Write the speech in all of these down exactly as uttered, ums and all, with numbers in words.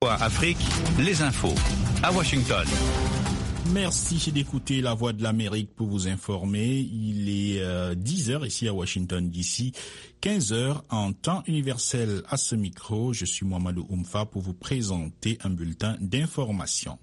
V O A Afrique, les infos à Washington. Merci d'écouter La Voix de l'Amérique pour vous informer. Il est euh, dix heures ici à Washington D C, quinze heures en temps universel. À ce micro, je suis Mohamedou Oumfa pour vous présenter un bulletin d'information.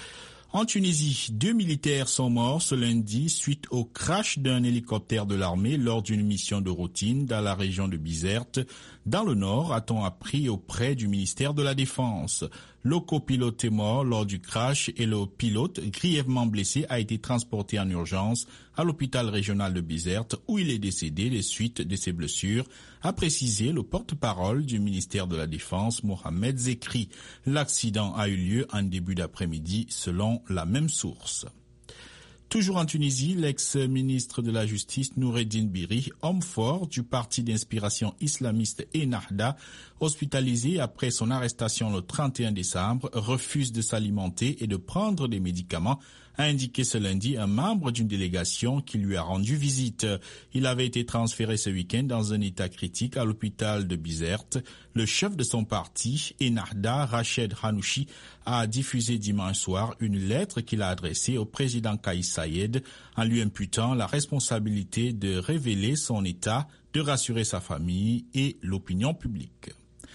En Tunisie, deux militaires sont morts ce lundi suite au crash d'un hélicoptère de l'armée lors d'une mission de routine dans la région de Bizerte. Dans le nord, a-t-on appris auprès du ministère de la Défense. Le copilote est mort lors du crash et le pilote, grièvement blessé, a été transporté en urgence à l'hôpital régional de Bizerte où il est décédé des suites de ses blessures, a précisé le porte-parole du ministère de la Défense, Mohamed Zekri. L'accident a eu lieu en début d'après-midi selon la même source. Toujours en Tunisie, l'ex-ministre de la Justice Noureddine Biri, homme fort du parti d'inspiration islamiste Ennahda, hospitalisé après son arrestation le trente et un décembre, refuse de s'alimenter et de prendre des médicaments, a indiqué ce lundi un membre d'une délégation qui lui a rendu visite. Il avait été transféré ce week-end dans un état critique à l'hôpital de Bizerte. Le chef de son parti, Ennahda, Rached Hanouchi, a diffusé dimanche soir une lettre qu'il a adressée au président Kais Saied en lui imputant la responsabilité de révéler son état, de rassurer sa famille et l'opinion publique.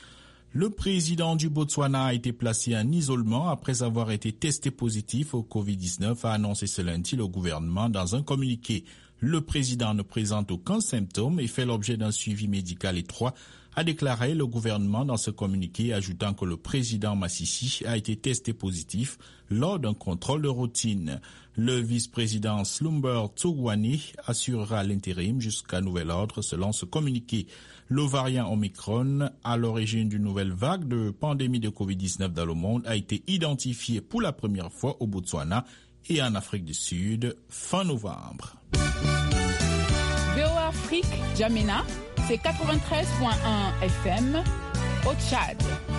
Le président du Botswana a été placé en isolement après avoir été testé positif au covid dix-neuf, a annoncé ce lundi le gouvernement dans un communiqué. Le président ne présente aucun symptôme et fait l'objet d'un suivi médical étroit, a déclaré le gouvernement dans ce communiqué, ajoutant que le président Massissi a été testé positif lors d'un contrôle de routine. Le vice-président Slumber Tsogwani assurera l'intérim jusqu'à nouvel ordre selon ce communiqué. Le variant Omicron, à l'origine d'une nouvelle vague de pandémie de covid dix-neuf dans le monde, a été identifié pour la première fois au Botswana et en Afrique du Sud fin novembre. V O A Afrique, Djamena, c'est quatre-vingt-treize virgule un F M au Tchad.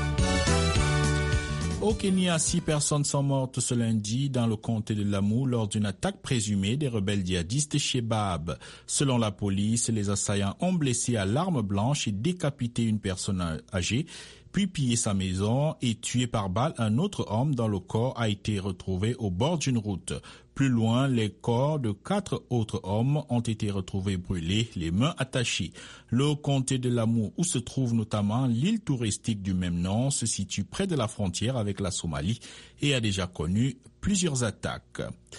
Au Kenya, six personnes sont mortes ce lundi dans le comté de Lamu lors d'une attaque présumée des rebelles djihadistes Shebab. Selon la police, les assaillants ont blessé à l'arme blanche et décapité une personne âgée, puis pillé sa maison et tué par balle un autre homme dont le corps a été retrouvé au bord d'une route. Plus loin, les corps de quatre autres hommes ont été retrouvés brûlés, les mains attachées. Le comté de Lamu, où se trouve notamment l'île touristique du même nom, se situe près de la frontière avec la Somalie et a déjà connu plusieurs attaques.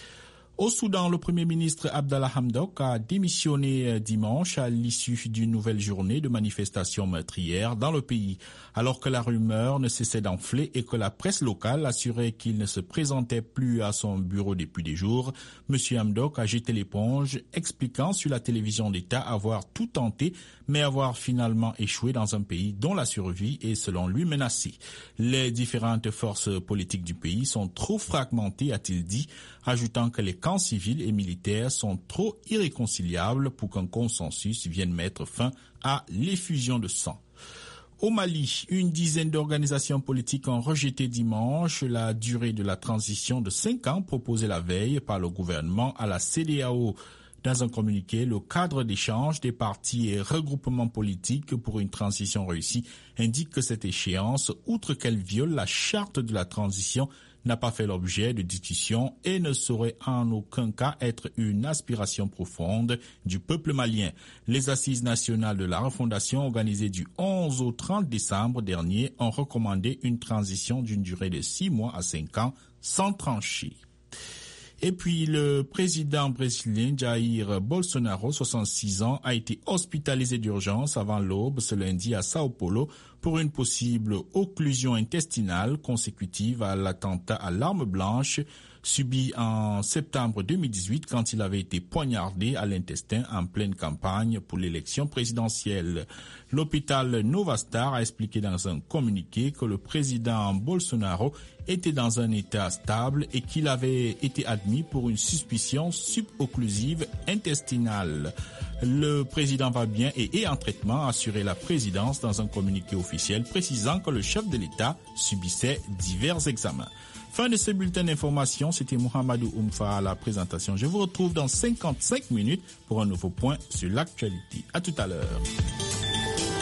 Au Soudan, le Premier ministre Abdallah Hamdok a démissionné dimanche à l'issue d'une nouvelle journée de manifestations meurtrières dans le pays. Alors que la rumeur ne cessait d'enfler et que la presse locale assurait qu'il ne se présentait plus à son bureau depuis des jours, M. Hamdok a jeté l'éponge, expliquant sur la télévision d'État avoir tout tenté, mais avoir finalement échoué dans un pays dont la survie est selon lui menacée. Les différentes forces politiques du pays sont trop fragmentées, a-t-il dit, ajoutant que les camps civils et militaires sont trop irréconciliables pour qu'un consensus vienne mettre fin à l'effusion de sang. Au Mali, une dizaine d'organisations politiques ont rejeté dimanche la durée de la transition de cinq ans proposée la veille par le gouvernement à la C E D E A O. Dans un communiqué, le cadre d'échange des partis et regroupements politiques pour une transition réussie indique que cette échéance, outre qu'elle viole la charte de la transition, n'a pas fait l'objet de discussions et ne saurait en aucun cas être une aspiration profonde du peuple malien. Les assises nationales de la refondation organisées du onze au trente décembre dernier ont recommandé une transition d'une durée de six mois à cinq ans sans trancher. Et puis, le président brésilien Jair Bolsonaro, soixante-six ans, a été hospitalisé d'urgence avant l'aube ce lundi à Sao Paulo pour une possible occlusion intestinale consécutive à l'attentat à l'arme blanche subi en septembre deux mille dix-huit quand il avait été poignardé à l'intestin en pleine campagne pour l'élection présidentielle. L'hôpital Novastar a expliqué dans un communiqué que le président Bolsonaro était dans un état stable et qu'il avait été admis pour une suspicion subocclusive intestinale. Le président va bien et est en traitement, a assuré la présidence dans un communiqué officiel précisant que le chef de l'État subissait divers examens. Fin de ce bulletin d'information, c'était Mohamedou Oumfa à la présentation. Je vous retrouve dans cinquante-cinq minutes pour un nouveau point sur l'actualité. À tout à l'heure.